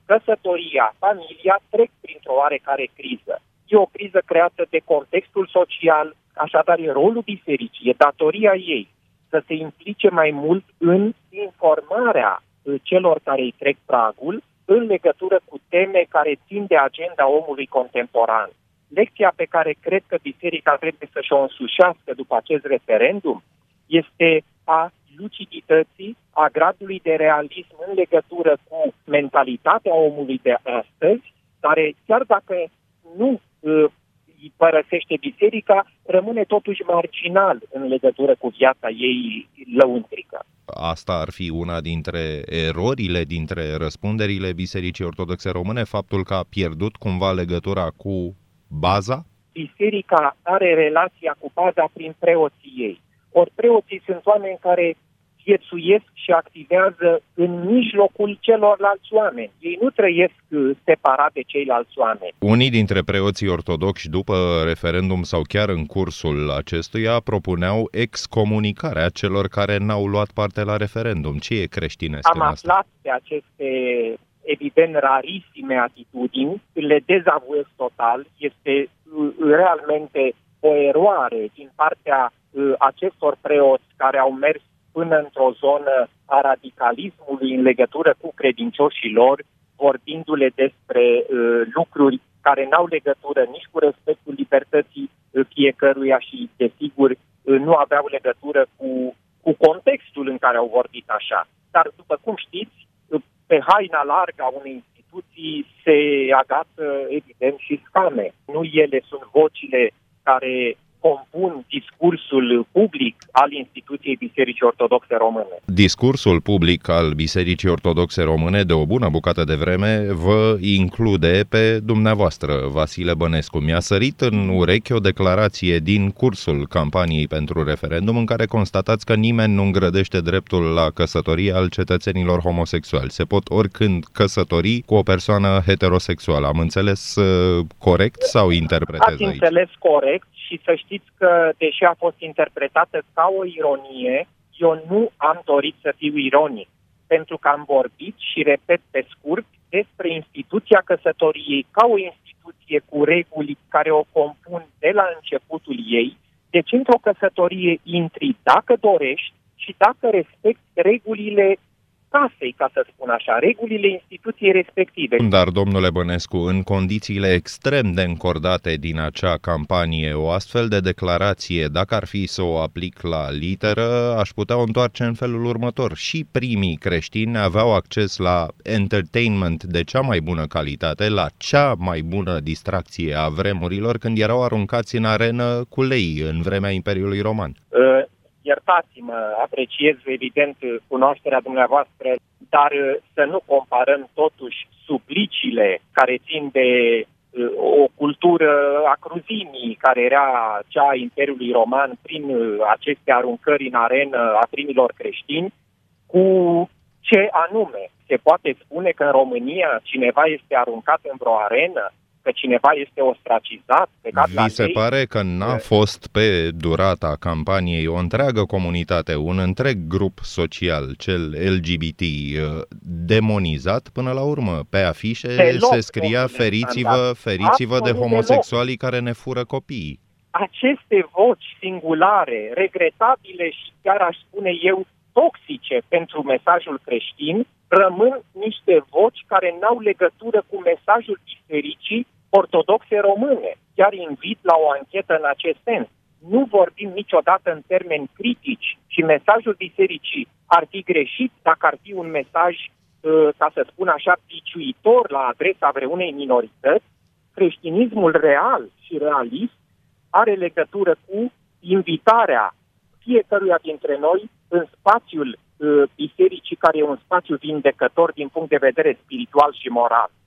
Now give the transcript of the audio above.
căsătoria, familia trec printr-o oarecare criză. E o criză creată de contextul social, așadar e rolul bisericii, e datoria ei să se implice mai mult în informarea celor care îi trec pragul în legătură cu teme care țin de agenda omului contemporan. Lecția pe care cred că biserica trebuie să și-o însușească după acest referendum este a lucidității, a gradului de realism în legătură cu mentalitatea omului de astăzi, care chiar dacă nu îi părăsește biserica, rămâne totuși marginal în legătură cu viața ei lăuntrică. Asta ar fi una dintre erorile, dintre răspunderile Bisericii Ortodoxe Române, faptul că a pierdut cumva legătura cu baza? Biserica are relația cu baza prin preoții ei. Ori preoții sunt oameni care viețuiesc și activează în mijlocul celorlalți oameni. Ei nu trăiesc separat de ceilalți oameni. Unii dintre preoții ortodoxi după referendum sau chiar în cursul acestuia propuneau excomunicarea celor care n-au luat parte la referendum. Ce e creștinesc în asta? Am aflat de aceste evident rarisime atitudini, le dezavuiesc total. Este realmente o eroare din partea acestor preoți care au mers până într-o zonă a radicalismului în legătură cu credincioșii lor, vorbindu-le despre lucruri care n-au legătură nici cu respectul libertății fiecăruia și, desigur, nu aveau legătură cu contextul în care au vorbit așa. Dar, după cum știți, pe haina largă a unei instituții se agață, evident, și scame. Nu ele sunt vocile care compun discursul public al instituției Bisericii Ortodoxe Române. Discursul public al Bisericii Ortodoxe Române de o bună bucată de vreme vă include pe dumneavoastră, Vasile Bănescu. Mi-a sărit în urechi o declarație din cursul campaniei pentru referendum în care constatați că nimeni nu îngrădește dreptul la căsătorie al cetățenilor homosexuali. Se pot oricând căsători cu o persoană heterosexuală. Am înțeles corect sau interpretez aici? Ați înțeles corect. Și să știți că, deși a fost interpretată ca o ironie, eu nu am dorit să fiu ironic, pentru că am vorbit și repet pe scurt despre instituția căsătoriei ca o instituție cu reguli care o compun de la începutul ei. Deci într-o căsătorie intri dacă dorești și dacă respecti regulile casei, ca să spun așa, regulile instituției respective. Dar, domnule Bănescu, în condițiile extrem de încordate din acea campanie, o astfel de declarație, dacă ar fi să o aplic la literă, aș putea o întoarce în felul următor. Și primii creștini aveau acces la entertainment de cea mai bună calitate, la cea mai bună distracție a vremurilor, când erau aruncați în arenă cu lei în vremea Imperiului Roman. Iertați-mă, apreciez evident cunoașterea dumneavoastră, dar să nu comparăm totuși suplicile care țin de o cultură a cruzimii, care era cea a Imperiului Roman prin aceste aruncări în arenă a primilor creștini, cu ce anume. Se poate spune că în România cineva este aruncat în vreo arenă, că cineva este ostracizat? Vi se pare că n-a fost pe durata campaniei o întreagă comunitate, un întreg grup social, cel LGBT, demonizat până la urmă? Pe afișe se scria feriți-vă de homosexualii care ne fură copiii. Aceste voci singulare, regretabile și chiar aș spune eu toxice pentru mesajul creștin, rămân niște voci care n-au legătură cu mesajul bisericii ortodoxe române. Chiar invit la o anchetă în acest sens. Nu vorbim niciodată în termeni critici și mesajul bisericii ar fi greșit dacă ar fi un mesaj, ca să spun așa, biciuitor la adresa vreunei minorități. Creștinismul real și realist are legătură cu invitarea fiecăruia dintre noi în spațiul bisericii, care e un spațiu vindecător din punct de vedere spiritual și moral.